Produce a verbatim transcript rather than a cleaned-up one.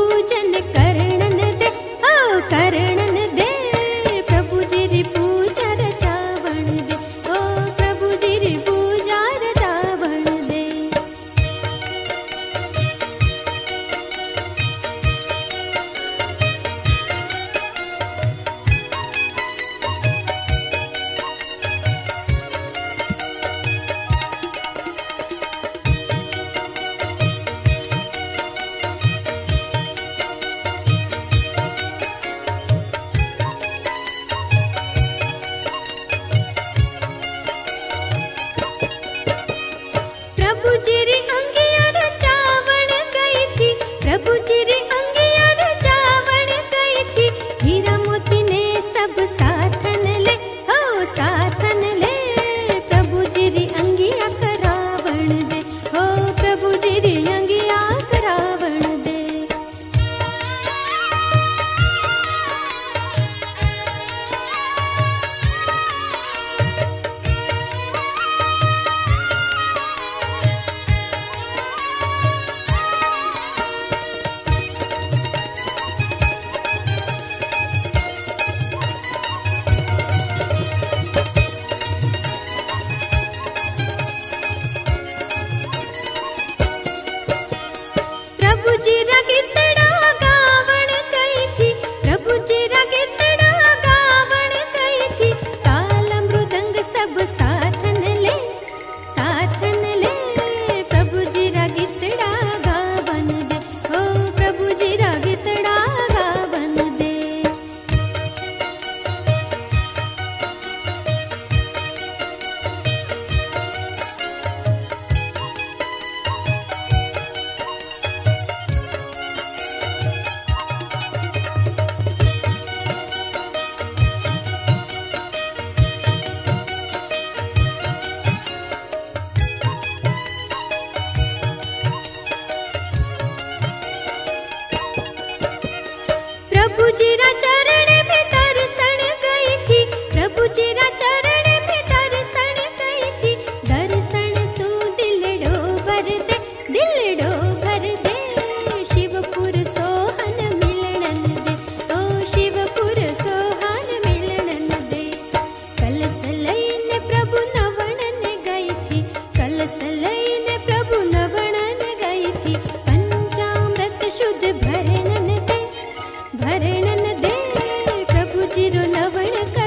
पूजन करणन दे, ओ करणन दे, प्रभु जी री पूजा रचावण दे, ओ प्रभु जी री पूजा रचावण दे। प्रभु जी री अंगिया रचावण गई थी, प्रभु जी री अंगिया रचावण गई थी, हीरा मोती ने सब साथन ले, ओ साथन ले, प्रभु जी री अंगिया करावण दे, ओ प्रभु जी री अंगिया करावण दे। प्रभु जी रा गीतड़ा गावण गई थी, प्रभु जी रा गीतड़ा गावण गई थी, ताल मृदंग सब साथन ले, साथन ले, प्रभु जी रा गीतड़ा गावण दे, ओ प्रभु जी रा गीतड़ा गावण दे। प्रभु जी रा चरण में दर्शन गई थी, प्रभु जी रा चरण में दर्शन गई थी, दर्शन सु दिलड़ो भर दे, दिलड़ो भर दे, शिवपुर सोहन मिलनन दे, ओ शिवपुर सोहन मिलनन दे। कलश लईने प्रभु नवणन गई थी, कलश लईने प्रभु नवणन गई थी, पंचामृत शुद्ध भरणन दे, भरणन दे, प्रभु जी रो नवण कर